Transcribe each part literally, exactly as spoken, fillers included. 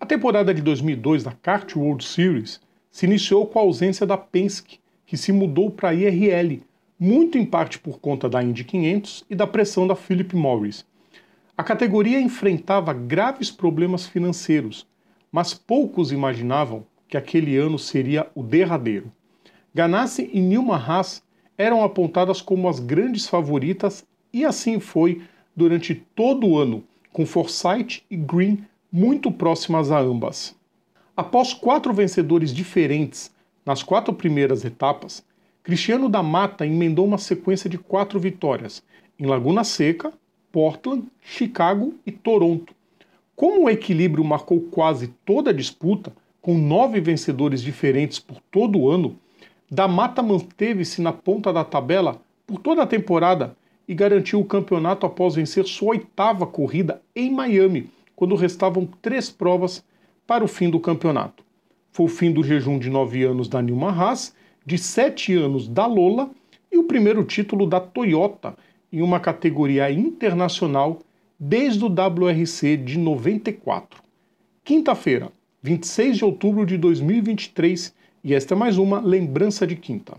A temporada de dois mil e dois da Kart World Series se iniciou com a ausência da Penske, que se mudou para a I R L, muito em parte por conta da Indy quinhentos e da pressão da Philip Morris. A categoria enfrentava graves problemas financeiros, mas poucos imaginavam que aquele ano seria o derradeiro. Ganassi e Newman Haas eram apontadas como as grandes favoritas e assim foi durante todo o ano, com Forsythe e Green muito próximas a ambas. Após quatro vencedores diferentes nas quatro primeiras etapas, Cristiano da Mata emendou uma sequência de quatro vitórias em Laguna Seca, Portland, Chicago e Toronto. Como o equilíbrio marcou quase toda a disputa, com nove vencedores diferentes por todo o ano, da Mata manteve-se na ponta da tabela por toda a temporada e garantiu o campeonato após vencer sua oitava corrida em Miami, quando restavam três provas para o fim do campeonato. Foi o fim do jejum de nove anos da Newman Haas, de sete anos da Lola e o primeiro título da Toyota em uma categoria internacional desde o W R C de noventa e quatro. Quinta-feira, vinte e seis de outubro de dois mil e vinte e três, e esta é mais uma Lembrança de Quinta.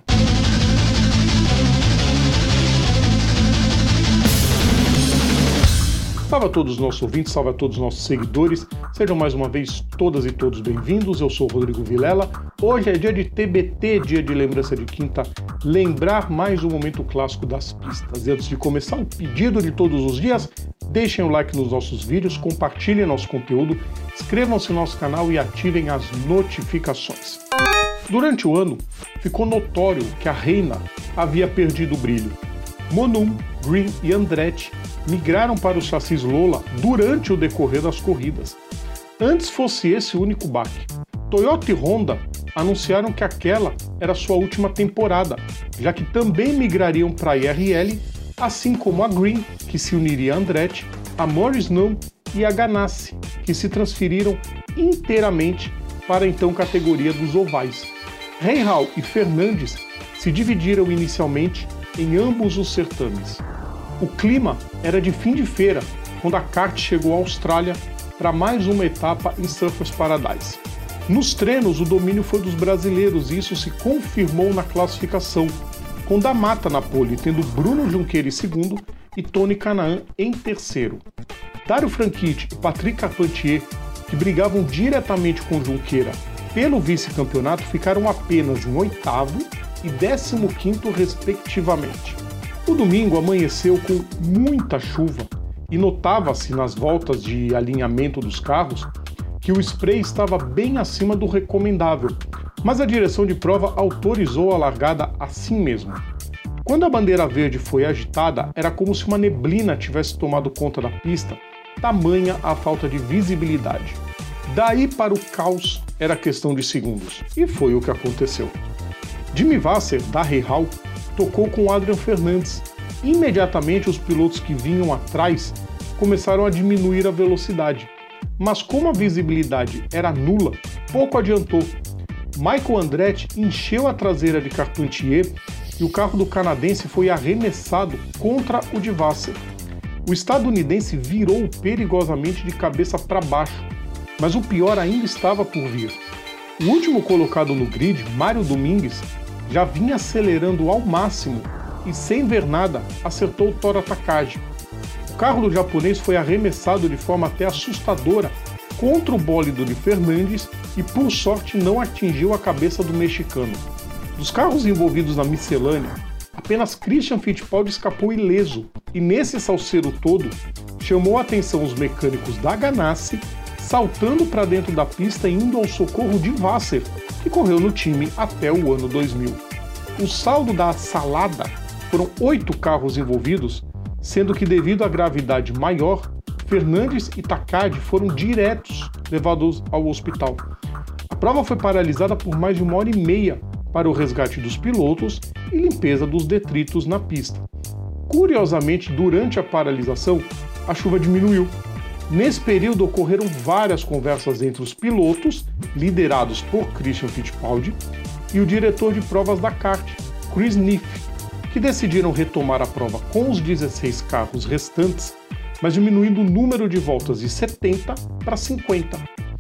Salve a todos os nossos ouvintes, salve a todos os nossos seguidores, sejam mais uma vez todas e todos bem-vindos, eu sou o Rodrigo Vilela. Hoje é dia de T B T, dia de Lembrança de Quinta, lembrar mais um momento clássico das pistas. E antes de começar, o pedido de todos os dias, deixem o like nos nossos vídeos, compartilhem nosso conteúdo, inscrevam-se no nosso canal e ativem as notificações. Durante o ano, ficou notório que a Reina havia perdido o brilho. Monum, Green e Andretti migraram para o chassis Lola durante o decorrer das corridas. Antes fosse esse o único baque. Toyota e Honda anunciaram que aquela era sua última temporada, já que também migrariam para a I R L, assim como a Green, que se uniria a Andretti, a Morris Nunn e a Ganassi, que se transferiram inteiramente para a então categoria dos ovais. Rahal e Fernandes se dividiram inicialmente em ambos os certames. O clima era de fim de feira, quando a kart chegou à Austrália para mais uma etapa em Surfers Paradise. Nos treinos, o domínio foi dos brasileiros e isso se confirmou na classificação, com da Mata na pole, tendo Bruno Junqueira em segundo e Tony Kanaan em terceiro. Dário Franchitti e Patrick Carpentier, que brigavam diretamente com Junqueira pelo vice-campeonato, ficaram apenas em oitavo e décimo quinto respectivamente. O domingo amanheceu com muita chuva e notava-se nas voltas de alinhamento dos carros que o spray estava bem acima do recomendável, mas a direção de prova autorizou a largada assim mesmo. Quando a bandeira verde foi agitada, era como se uma neblina tivesse tomado conta da pista, tamanha a falta de visibilidade. Daí para o caos era questão de segundos, e foi o que aconteceu. Jimmy Vasser, da Rahal, tocou com Adrian Fernandes. Imediatamente os pilotos que vinham atrás começaram a diminuir a velocidade, mas como a visibilidade era nula, pouco adiantou. Michael Andretti encheu a traseira de Carpentier e o carro do canadense foi arremessado contra o de Vasser. O estadunidense virou perigosamente de cabeça para baixo, mas o pior ainda estava por vir. O último colocado no grid, Mário Domingues, já vinha acelerando ao máximo e, sem ver nada, acertou o Tora Takagi. O carro do japonês foi arremessado de forma até assustadora contra o bólido de Fernandes e, por sorte, não atingiu a cabeça do mexicano. Dos carros envolvidos na miscelânea, apenas Christian Fittipaldi escapou ileso e, nesse salseiro todo, chamou a atenção os mecânicos da Ganassi, saltando para dentro da pista e indo ao socorro de Vasser, que correu no time até o ano dois mil. O saldo da salada foram oito carros envolvidos, sendo que devido à gravidade maior, Fernandes e Takagi foram diretos levados ao hospital. A prova foi paralisada por mais de uma hora e meia para o resgate dos pilotos e limpeza dos detritos na pista. Curiosamente, durante a paralisação, a chuva diminuiu. Nesse período ocorreram várias conversas entre os pilotos, liderados por Christian Fittipaldi, e o diretor de provas da kart, Chris Neff, que decidiram retomar a prova com os dezesseis carros restantes, mas diminuindo o número de voltas de setenta para cinquenta.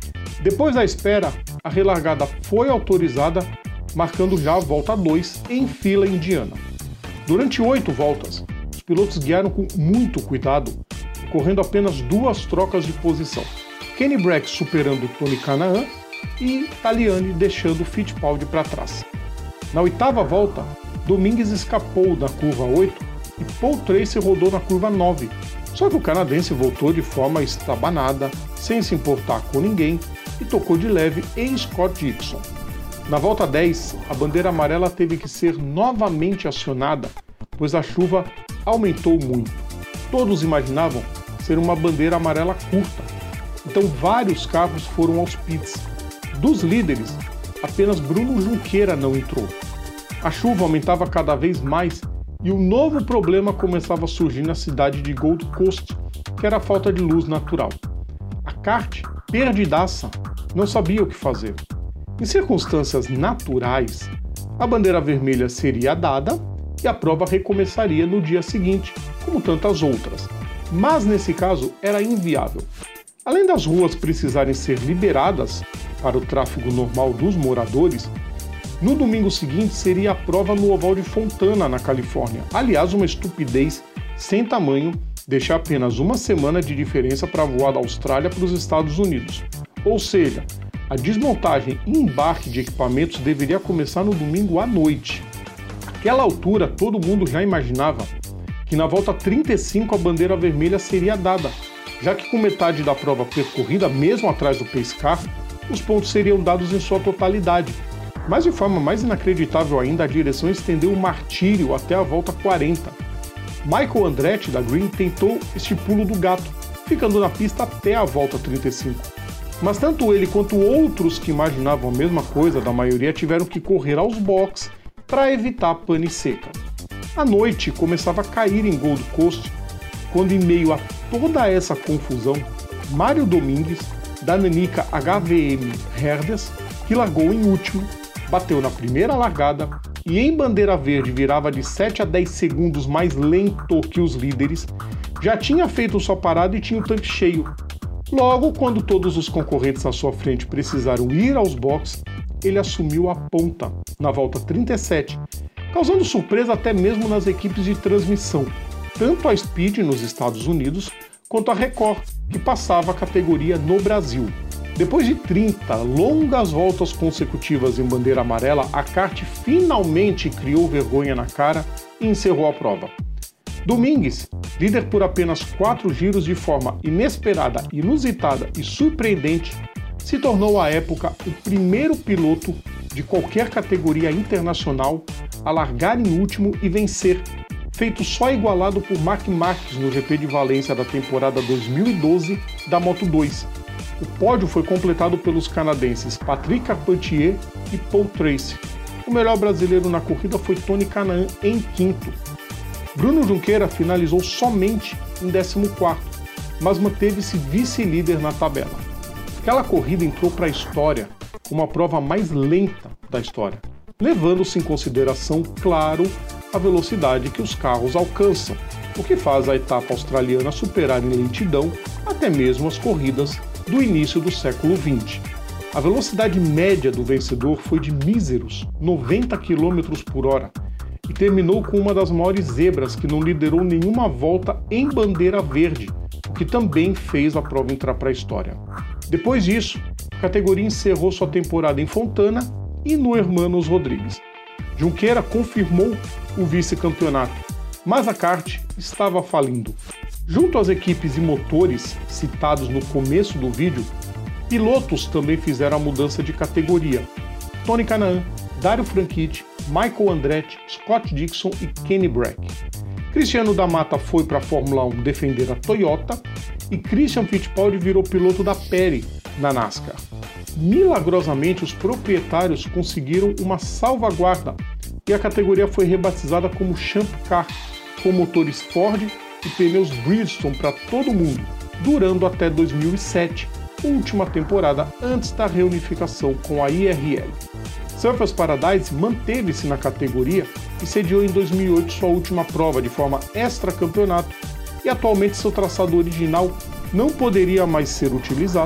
Depois da espera, a relargada foi autorizada, marcando já a volta dois em fila indiana. Durante oito voltas, os pilotos guiaram com muito cuidado, correndo apenas duas trocas de posição. Kenny Brack superando Tony Kanaan e Tagliani deixando Fittipaldi para trás. Na oitava volta, Domingues escapou da curva oito e Paul Tracy rodou na curva nove, só que o canadense voltou de forma estabanada, sem se importar com ninguém, e tocou de leve em Scott Dixon. Na volta dez, a bandeira amarela teve que ser novamente acionada, pois a chuva aumentou muito. Todos imaginavam ser uma bandeira amarela curta, então vários carros foram aos pits. Dos líderes, apenas Bruno Junqueira não entrou. A chuva aumentava cada vez mais e um novo problema começava a surgir na cidade de Gold Coast, que era a falta de luz natural. A kart, perdidaça, não sabia o que fazer. Em circunstâncias naturais, a bandeira vermelha seria dada e a prova recomeçaria no dia seguinte, como tantas outras. Mas nesse caso era inviável. Além das ruas precisarem ser liberadas para o tráfego normal dos moradores, no domingo seguinte seria a prova no Oval de Fontana, na Califórnia. Aliás, uma estupidez sem tamanho deixar apenas uma semana de diferença para voar da Austrália para os Estados Unidos. Ou seja, a desmontagem e embarque de equipamentos deveria começar no domingo à noite. Naquela altura, todo mundo já imaginava que na volta trinta e cinco a bandeira vermelha seria dada, já que com metade da prova percorrida, mesmo atrás do pace car, os pontos seriam dados em sua totalidade. Mas de forma mais inacreditável ainda, a direção estendeu o martírio até a volta quarenta. Michael Andretti, da Green, tentou este pulo do gato, ficando na pista até a volta trinta e cinco. Mas tanto ele quanto outros que imaginavam a mesma coisa da maioria tiveram que correr aos boxes para evitar pane seca. A noite começava a cair em Gold Coast, quando em meio a toda essa confusão, Mário Domingues, da Nanica H V M Herdes, que largou em último, bateu na primeira largada e em bandeira verde virava de sete a dez segundos mais lento que os líderes, já tinha feito sua parada e tinha o tanque cheio. Logo, quando todos os concorrentes à sua frente precisaram ir aos boxes, ele assumiu a ponta na volta trinta e sete, causando surpresa até mesmo nas equipes de transmissão, tanto a Speed nos Estados Unidos quanto a Record, que passava a categoria no Brasil. Depois de trinta longas voltas consecutivas em bandeira amarela, a kart finalmente criou vergonha na cara e encerrou a prova. Domingues, líder por apenas quatro giros de forma inesperada, inusitada e surpreendente, se tornou à época o primeiro piloto de qualquer categoria internacional a largar em último e vencer, feito só igualado por Marc Marquez no G P de Valência da temporada dois mil e doze da Moto dois. O pódio foi completado pelos canadenses Patrick Carpentier e Paul Tracy. O melhor brasileiro na corrida foi Tony Kanaan em quinto. Bruno Junqueira finalizou somente em décimo quarto, mas manteve-se vice-líder na tabela. Aquela corrida entrou para a história como a prova mais lenta da história, levando-se em consideração, claro, a velocidade que os carros alcançam, o que faz a etapa australiana superar em lentidão até mesmo as corridas do início do século vinte. A velocidade média do vencedor foi de míseros noventa quilômetros por hora e terminou com uma das maiores zebras que não liderou nenhuma volta em bandeira verde, o que também fez a prova entrar para a história. Depois disso, a categoria encerrou sua temporada em Fontana e no Hermanos Rodrigues. Junqueira confirmou o vice-campeonato, mas a kart estava falindo. Junto às equipes e motores citados no começo do vídeo, pilotos também fizeram a mudança de categoria. Tony Kanaan, Dario Franchitti, Michael Andretti, Scott Dixon e Kenny Brack. Cristiano da Mata foi para a Fórmula um defender a Toyota e Christian Fittipaldi virou piloto da Penske na NASCAR. Milagrosamente, os proprietários conseguiram uma salvaguarda e a categoria foi rebatizada como Champ Car, com motores Ford e pneus Bridgestone para todo mundo, durando até dois mil e sete, última temporada antes da reunificação com a I R L. Surfers Paradise manteve-se na categoria e sediou em dois mil e oito sua última prova de forma extra-campeonato e atualmente seu traçado original não poderia mais ser utilizado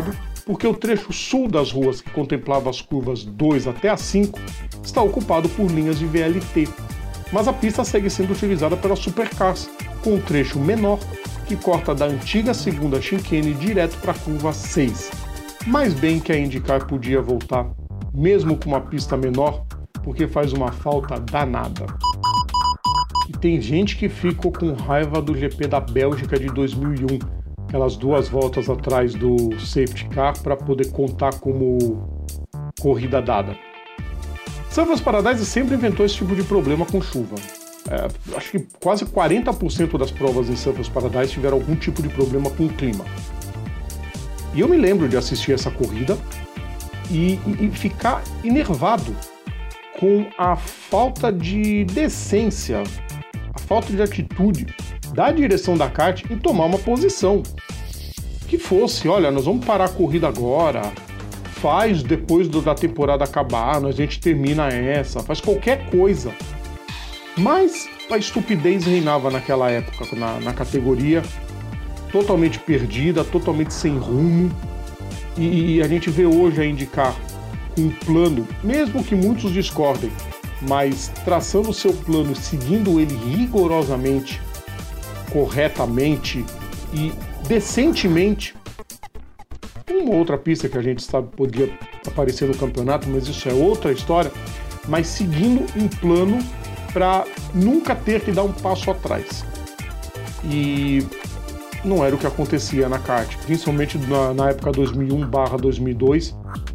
porque o trecho sul das ruas, que contemplava as curvas dois até a cinco, está ocupado por linhas de V L T. Mas a pista segue sendo utilizada pelas supercars, com um trecho menor que corta da antiga segunda chicane direto para a curva seis. Mais bem que a IndyCar podia voltar, mesmo com uma pista menor, porque faz uma falta danada. E tem gente que ficou com raiva do G P da Bélgica de dois mil e um, aquelas duas voltas atrás do safety car para poder contar como corrida dada. Surfers Paradise sempre inventou esse tipo de problema com chuva. É, acho que quase quarenta por cento das provas em Surfers Paradise tiveram algum tipo de problema com o clima. E eu me lembro de assistir essa corrida e, e, e ficar enervado com a falta de decência, a falta de atitude da direção da kart em tomar uma posição. Que fosse, olha, nós vamos parar a corrida agora, faz depois do, da temporada acabar, a gente termina essa, faz qualquer coisa. Mas a estupidez reinava naquela época, na, na categoria, totalmente perdida, totalmente sem rumo. E, e a gente vê hoje a IndyCar com um plano, mesmo que muitos discordem, mas traçando o seu plano, seguindo ele rigorosamente, corretamente e decentemente. Uma outra pista que a gente sabe podia aparecer no campeonato, mas isso é outra história, mas seguindo um plano para nunca ter que dar um passo atrás. E não era o que acontecia na kart, principalmente na, na época dois mil e um barra dois mil e dois.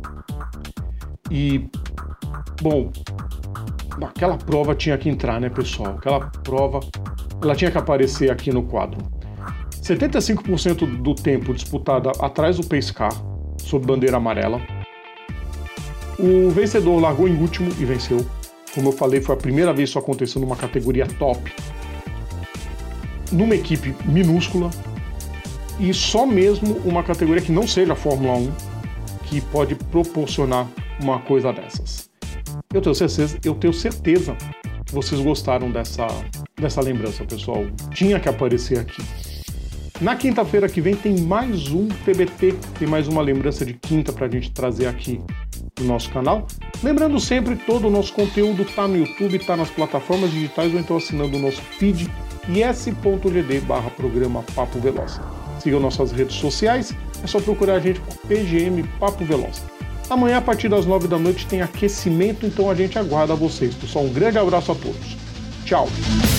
E, bom, aquela prova tinha que entrar, né, pessoal? Aquela prova, ela tinha que aparecer aqui no quadro. setenta e cinco por cento do tempo disputada atrás do pace car, sob bandeira amarela. O vencedor largou em último e venceu. Como eu falei, foi a primeira vez que isso aconteceu numa categoria top, numa equipe minúscula, e só mesmo uma categoria que não seja a Fórmula um que pode proporcionar uma coisa dessas. Eu tenho certeza, eu tenho certeza que vocês gostaram dessa, dessa lembrança, pessoal. Tinha que aparecer aqui. Na quinta-feira que vem tem mais um T B T, tem mais uma lembrança de quinta para a gente trazer aqui no nosso canal. Lembrando sempre, todo o nosso conteúdo está no YouTube, está nas plataformas digitais ou então assinando o nosso feed is.gd barra programa Papo Veloz. Sigam nossas redes sociais, é só procurar a gente por P G M Papo Veloz. Amanhã, a partir das nove da noite, tem aquecimento, então a gente aguarda vocês. Pessoal, um grande abraço a todos. Tchau!